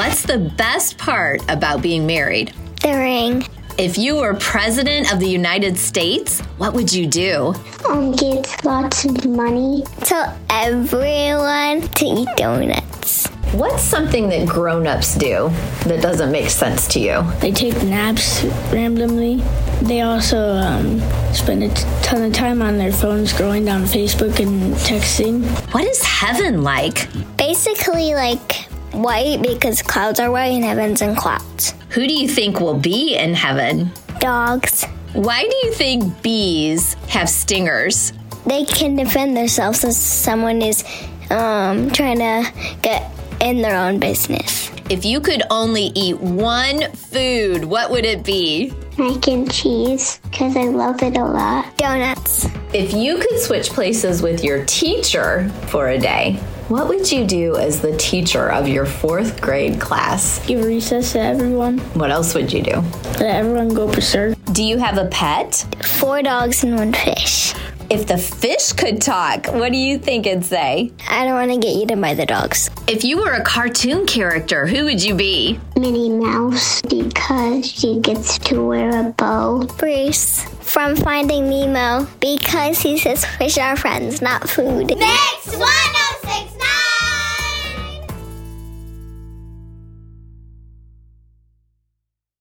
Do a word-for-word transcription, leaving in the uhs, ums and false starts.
What's the best part about being married? The ring. If you were president of the United States, what would you do? Um, get lots of money. Tell everyone to eat donuts. What's something that grown-ups do that doesn't make sense to you? They take naps randomly. They also um, spend a ton of time on their phones scrolling down Facebook and texting. What is heaven like? Basically like white because clouds are white and heaven's in clouds. Who do you think will be in heaven? Dogs. Why do you think bees have stingers? They can defend themselves if someone is um, trying to get in their own business. If you could only eat one food, what would it be? Mac and cheese, because I love it a lot. Donuts. If you could switch places with your teacher for a day, what would you do as the teacher of your fourth grade class? Give recess to everyone. What else would you do? Let everyone go berserk. Do you have a pet? Four dogs and one fish. If the fish could talk, what do you think it'd say? I don't want to get eaten by the dogs. If you were a cartoon character, who would you be? Minnie Mouse, because she gets to wear a bow. Bruce, from Finding Nemo, because he says fish are friends, not food. Next one!